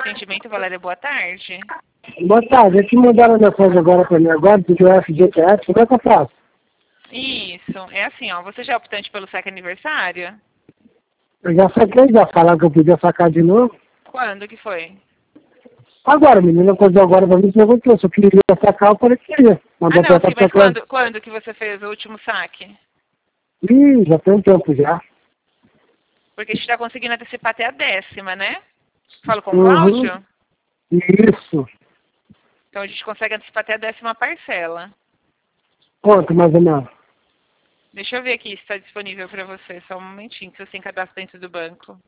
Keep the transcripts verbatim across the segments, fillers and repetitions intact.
atendimento, Valéria, boa tarde. Boa tarde, eles mandaram a mensagem agora para mim agora, do F G T S, como é que eu faço? Isso, é assim, ó, você já é optante pelo saque aniversário? Eu já saquei, já falaram que eu podia sacar de novo. Quando que foi? Agora, a menina acordou agora para mim e perguntou se eu queria sacar, eu falei que queria. Mandou Ah, não, apertar sim, mas pra trás. quando, quando que você fez o último saque? Ih, já tem um tempo já. Porque a gente está conseguindo antecipar até a décima, né? Falo com o Uhum. Cláudio? Isso. Então a gente consegue antecipar até a décima parcela. Quanto, mais ou menos? Deixa eu ver aqui se está disponível para você. Só um momentinho, que você tem cadastro dentro do banco.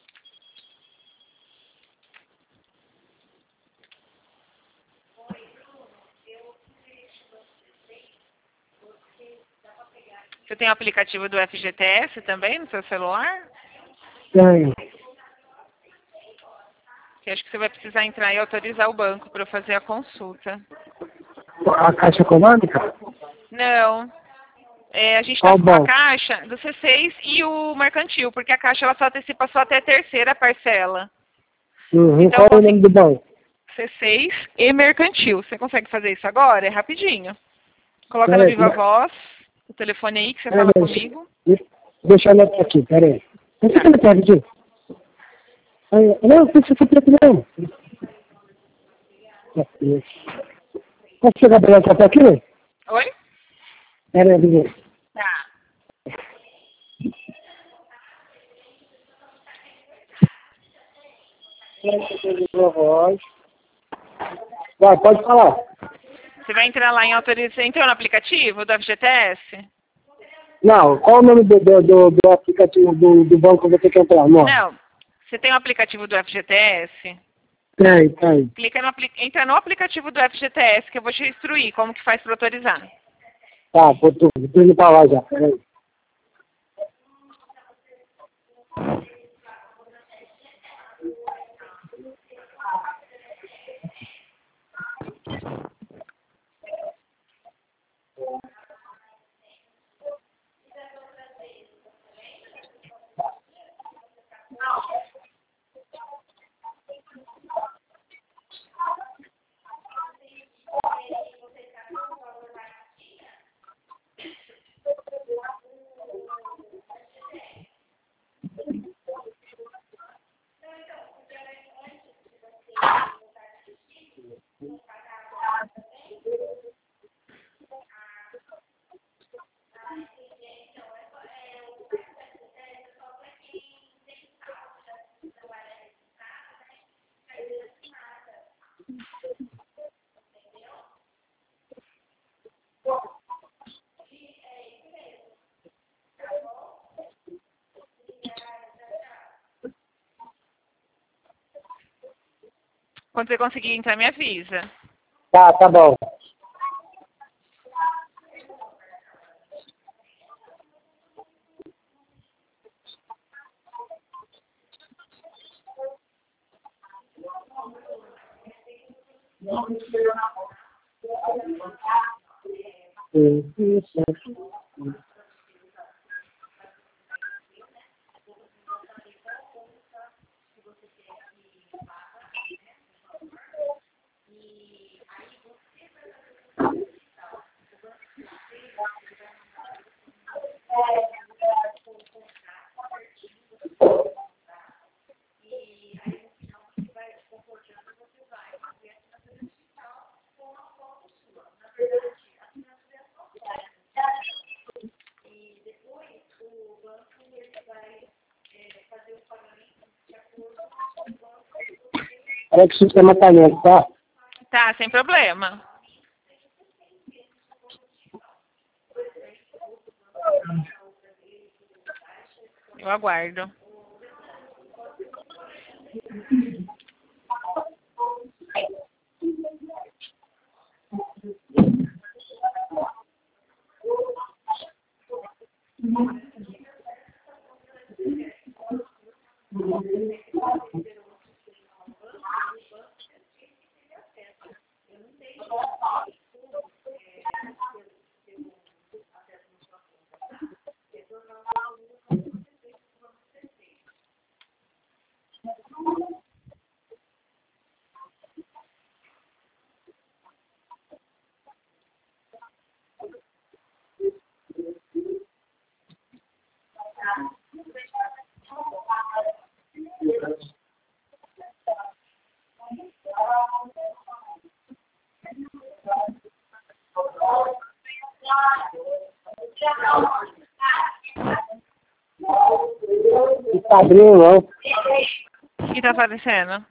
Você tem o aplicativo do F G T S também no seu celular? Tenho. Que acho que você vai precisar entrar e autorizar o banco para fazer a consulta. A Caixa Econômica? Não. É, a gente está Qual com a banco? Caixa do C seis e o Mercantil, porque a Caixa ela só antecipa só até a terceira parcela. Uhum. Então, Qual é o nome do banco? C seis e Mercantil. Você consegue fazer isso agora? É rapidinho. Coloca no Peraí, Viva como é? Voz, o telefone aí que você Peraí, fala deixa, comigo. deixa eu anotar aqui, peraí. Não Tá. fica no pé, Aí, não, não precisa ser preto não. Posso chegar bem até aqui? Oi? Peraí, Vivi. Tá. Voz. Vai, pode falar. Você vai entrar lá em autorização. Entrou no aplicativo do F G T S? Não, qual o nome do, do, do, do aplicativo do, do banco que eu vou ter que entrar? Não. Não. Você tem o aplicativo do F G T S? Tem, tem. Clica no, apli- entra no aplicativo do F G T S que eu vou te instruir como que faz para autorizar. Tá, tô, tô, tô indo pra lá já, peraí. Quando você conseguir entrar, me avisa. Tá, tá bom. Isso. Peraí que o sistema tá lento, tá? Tá, sem problema. Eu aguardo. tá abrindo, não. O que tá acontecendo?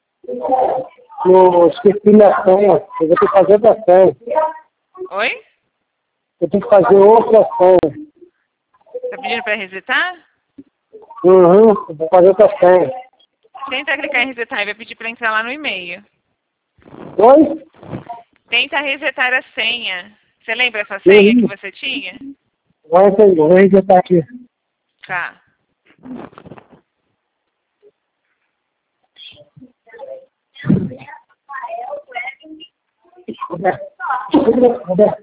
Eu esqueci minha senha. Eu vou ter que fazer outra senha. Oi? Eu tenho que fazer outra senha. Tá pedindo pra resetar? Uhum, eu vou fazer outra senha. Tenta clicar em resetar e vai pedir pra entrar lá no e-mail. Oi? Tenta resetar a senha. Você lembra essa senha que você tinha? Vai entender, vou resetar aqui. Tá. Roberto, Roberto, Roberto.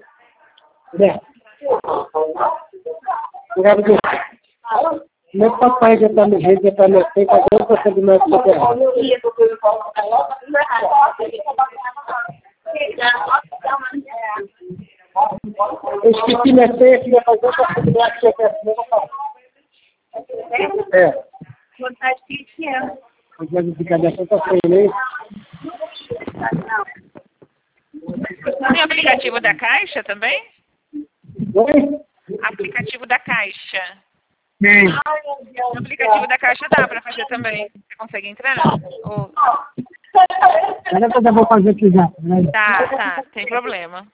Roberto. Como é que papai já está no jeito, já está no tempo, agora eu consigo mais superar. Eu esqueci minha senha, queria fazer outra possibilidade que eu quero. É. Vontade que tinha. Não pode ficar dessa tá sem nem. Tem aplicativo da Caixa também? Oi? Aplicativo da Caixa. Tem. No aplicativo da Caixa dá pra fazer também. Você consegue entrar? Ou... Agora que eu já vou fazer aqui já. Tá, tá. Sem problema.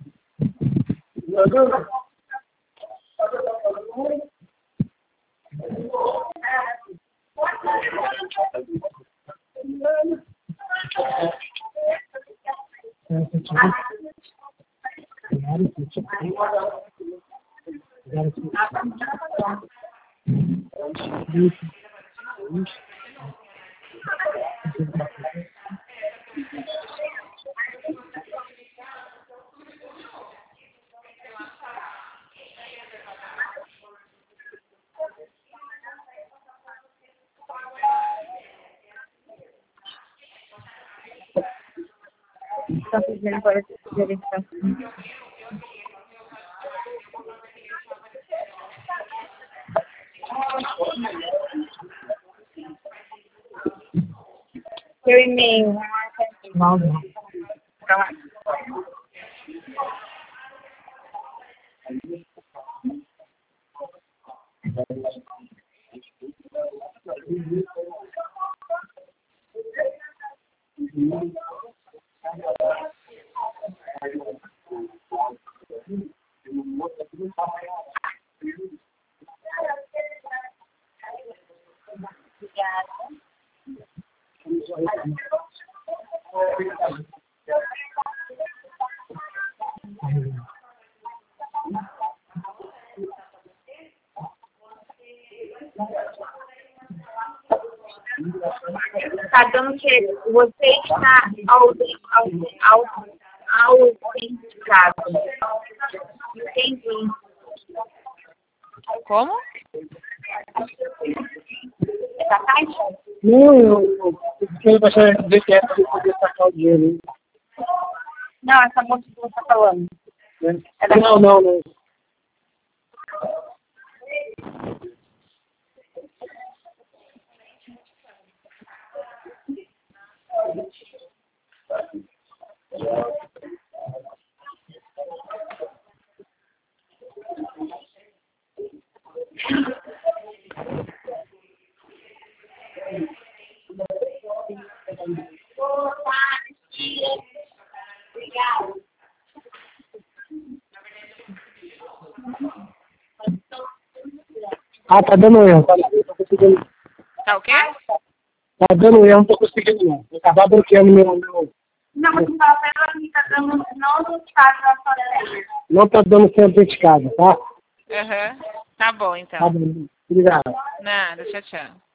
Está pedindo agora verificação. Seu e-mail. Não, não. Está dando que você está autenticado. Entendi. Como? Essa caixa? Não, eu quero baixar D T F para poder sacar o dinheiro. Hein? Não, essa moça que você está falando. É. Não, não, não. Ah, tá dando erro. Tá, não tô conseguindo. Tá o quê? Tá dando erro, não tô conseguindo não. Vou acabar bloqueando meu... meu... Não, mas não está vendo, está dando não está na sua senha. Não tá dando ser autenticado, tá? Aham. Tá bom, Tá então. bom. Obrigado. Nada, tchau, tchau.